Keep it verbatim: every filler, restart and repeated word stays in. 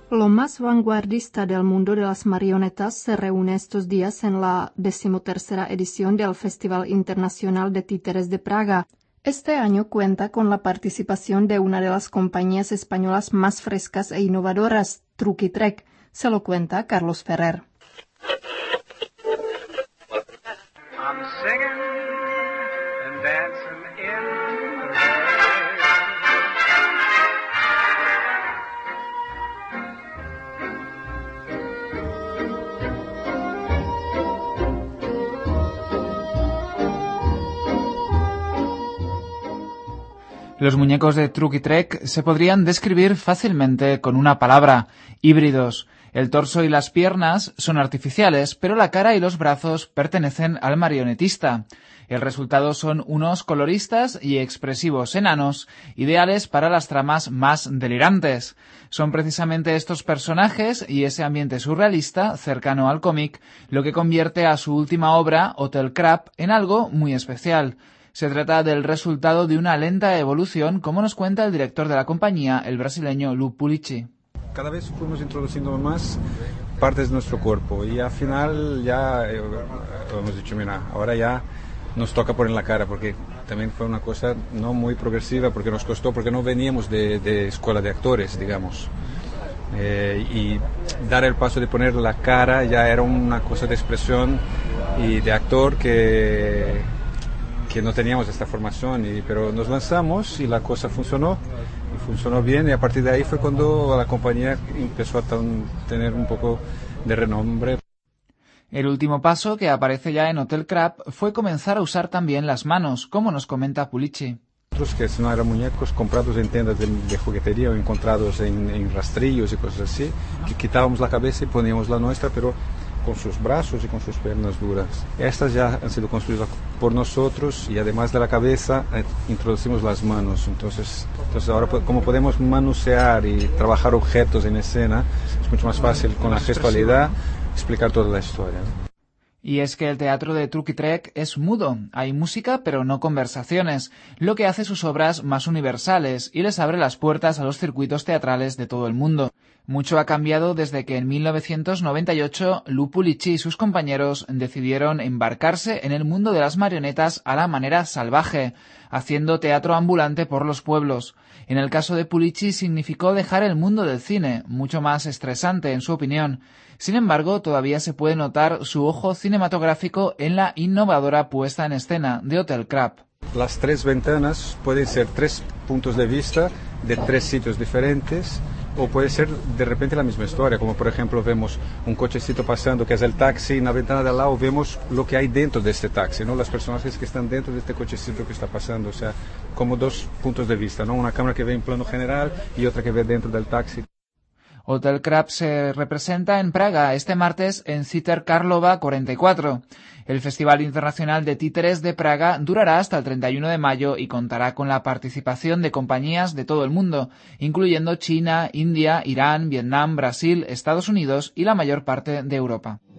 Lo más vanguardista del mundo de las marionetas se reúne estos días en la decimotercera edición del Festival Internacional de Títeres de Praga. Este año cuenta con la participación de una de las compañías españolas más frescas e innovadoras, Truc y Trec. Se lo cuenta Carlos Ferrer. Los muñecos de Truc y Trec se podrían describir fácilmente con una palabra: híbridos. El torso y las piernas son artificiales, pero la cara y los brazos pertenecen al marionetista. El resultado son unos coloristas y expresivos enanos, ideales para las tramas más delirantes. Son precisamente estos personajes y ese ambiente surrealista, cercano al cómic, lo que convierte a su última obra, Hotel Crab, en algo muy especial. Se trata del resultado de una lenta evolución, como nos cuenta el director de la compañía, el brasileño Lu Pulici. Cada vez fuimos introduciendo más partes de nuestro cuerpo y al final ya eh, hemos dicho, mira, ahora ya nos toca poner la cara, porque también fue una cosa no muy progresiva, porque nos costó, porque no veníamos de, de escuela de actores, digamos. Eh, y dar el paso de poner la cara ya era una cosa de expresión y de actor que... que no teníamos esta formación, y, pero nos lanzamos y la cosa funcionó, y funcionó bien, y a partir de ahí fue cuando la compañía empezó a tan, tener un poco de renombre. El último paso, que aparece ya en Hotel Crab, fue comenzar a usar también las manos, como nos comenta Pulici. Otros que no eran muñecos comprados en tiendas de, de juguetería o encontrados en, en rastrillos y cosas así, que quitábamos la cabeza y poníamos la nuestra, pero con sus brazos y con sus piernas duras. Estas ya han sido construidas por nosotros, y además de la cabeza eh, introducimos las manos. Entonces, entonces ahora como podemos manosear y trabajar objetos en escena, es mucho más fácil con la gestualidad explicar toda la historia, ¿no? Y es que el teatro de Truc y Trec es mudo. Hay música, pero no conversaciones, lo que hace sus obras más universales y les abre las puertas a los circuitos teatrales de todo el mundo. Mucho ha cambiado desde que en mil novecientos noventa y ocho Lu Pulici y sus compañeros decidieron embarcarse en el mundo de las marionetas a la manera salvaje, haciendo teatro ambulante por los pueblos. En el caso de Pulici significó dejar el mundo del cine, mucho más estresante en su opinión. Sin embargo, todavía se puede notar su ojo cinematográfico en la innovadora puesta en escena de Hotel Crab. Las tres ventanas pueden ser tres puntos de vista de tres sitios diferentes, o puede ser de repente la misma historia, como por ejemplo vemos un cochecito pasando que es el taxi, y en la ventana de al lado vemos lo que hay dentro de este taxi, ¿no? Las personajes que están dentro de este cochecito que está pasando, o sea, como dos puntos de vista, ¿no? Una cámara que ve en plano general y otra que ve dentro del taxi. Hotel Crab se representa en Praga este martes en Theater Karlova cuarenta y cuatro. El Festival Internacional de Títeres de Praga durará hasta el treinta y uno de mayo y contará con la participación de compañías de todo el mundo, incluyendo China, India, Irán, Vietnam, Brasil, Estados Unidos y la mayor parte de Europa.